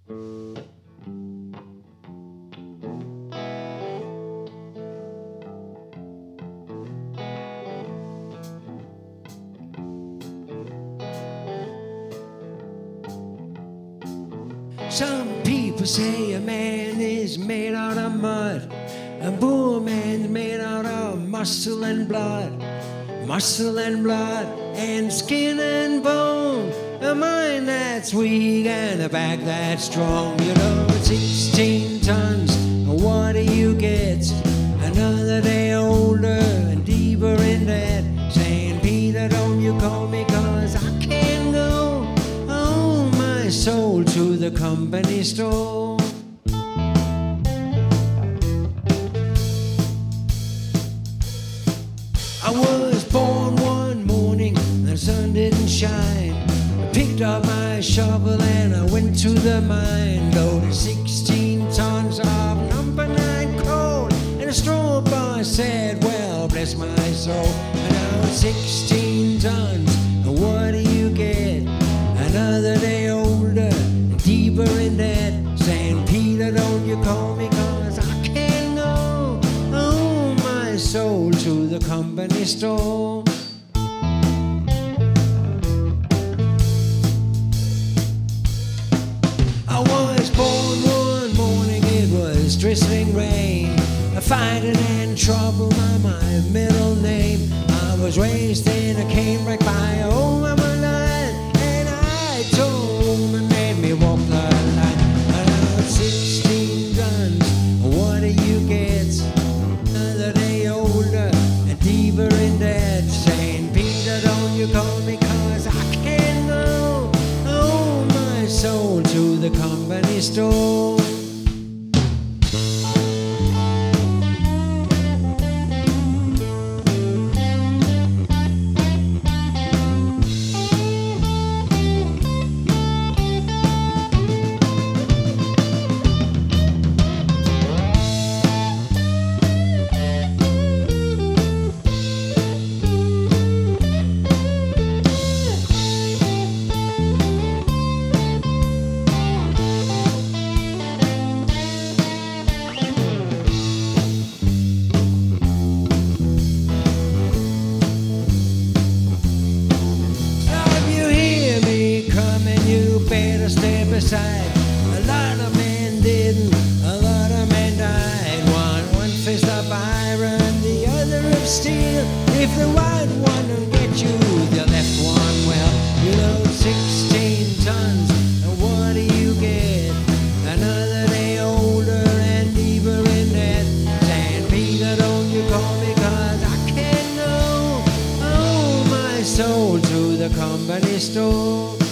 Some people say a man is made out of mud, a poor man's made out of muscle and blood, and skin and bone, a mind that's weak and a back that's strong. You know, 16 tons, what do you get? Another day older and deeper in debt. Saying, Peter, don't you call me, 'cause I can't go home my soul to the company store. I was born one morning, the sun didn't shine. I picked up my shovel and I went to the mine. Loaded 16 tons of number 9 coal. And a straw boy said, well, bless my soul. And now it's 16 tons, and what do you get? Another day older, deeper in debt. Saying, Peter, don't you call me, 'cause I can't go home my soul to the company store. I was born one morning, it was drizzling rain. Fighting and trouble by my middle name. I was raised in a cane wreck by a old mama line, and I told him and made me walk the line. Around 16 guns, what do you get? Another day older and deeper in debt. Saying, Peter, don't you call me, 'cause I can't go home my soul to the company store. Step aside. A lot of men didn't, a lot of men died. One fist of iron, the other of steel. If the right one don't get you, the left one will. You load 16 tons, and what do you get? Another day older and deeper in debt. Saying, Peter, don't you call me, 'cause I can't go home my soul to the company store.